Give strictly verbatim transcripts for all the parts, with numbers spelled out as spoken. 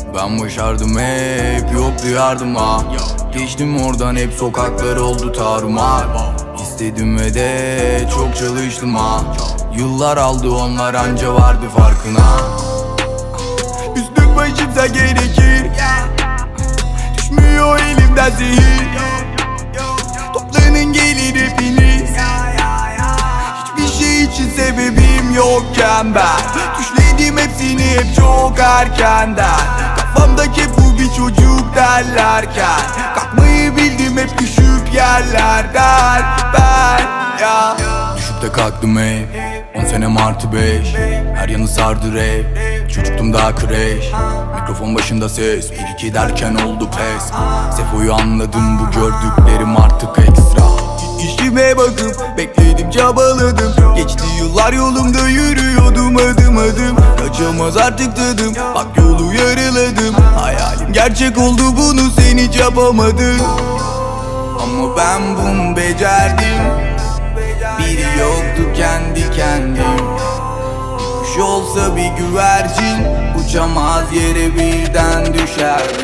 Ben başardım hep, yoktu yardıma. Geçtim oradan, hep sokaklar oldu tarumar. İstedim ve de çok çalıştım ha. Yıllar aldı, onlar anca vardı farkına. Üstüm başımsa gerekir, düşmüyor elimden zehir. Toplanın gelin hepiniz, hiçbir şey için sebebim yokken ben düşledim hepsini hep çok erkenden. Kafamdaki bu bir çocuk derlerken kalkmayı bildim hep düşük yerlerden ben ya. Düşüp de kalktım hep, on senem artı beş. Her yanı sardı rap, çocuktum daha kreş. Mikrofon başında ses, bir iki derken oldu pes. Sefo'yu anladım, bu gördüklerim artık ekstra. İşime bakıp bekledim, çabaladım. Geçti yıllar, yolumda yürüyordum adım adım. Kaçamaz artık tadım, bak yolu yarıladım. Hayalim gerçek oldu, bunu sen hiç yapamadın. Ama ben bunu becerdim. Biri yoktu, kendi kendim. Kuş olsa bir güvercin, uçamaz yere birden düşerdi.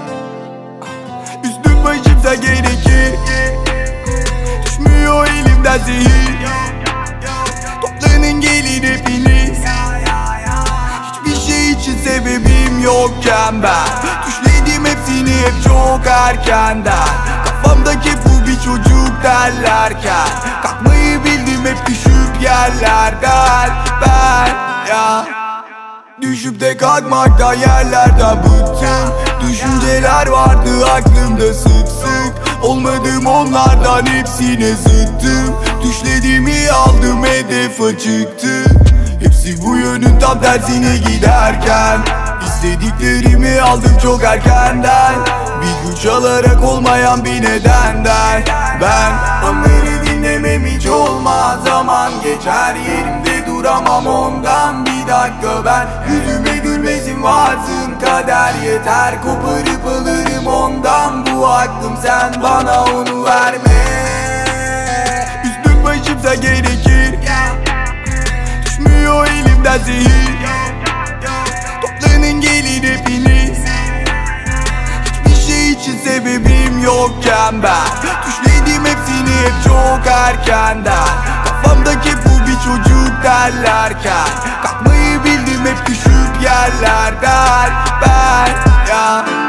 Üstüm başımsa gerekir, düşmüyor elimden zehir. Toplanın gelin hepiniz, hiçbir şey için sebebim yokken ben düşledim hepsini hep çok erkenden. Kafamdaki bu bir çocuk derlerken kalkmayı bildim hep düşük yerlerden ben ya. Düşüp de kalkmaktan, yerlerden bıktım. Düşünceler vardı aklımda sık sık. Olmadım onlardan, hepsine zıttım. Düşlediğimi aldım, hedef açıktı. Hepsi bu yönün tam tersine giderken İstediklerimi aldım çok erkenden. Bir güç alarak, olmayan bir nedenden. Ben onları dinlemem hiç olmaz. Zaman geçer, yerimde duramam ondan. Bir dakika, ben yüzüme gülmesin varsın kader. Yeter, koparıp alırım ondan. Bu aklım, sen bana onu verme. Üstüm başımsa gerekir, düşmüyor elimden zehir. Toplanın gelin hepiniz, hiçbir şey için sebebim yokken ben düşledim hepsini hep çok erkenden. Kafamdaki bu bir çocuk derlerken kalkmayı bildim hep düşük yerlerden ben ya.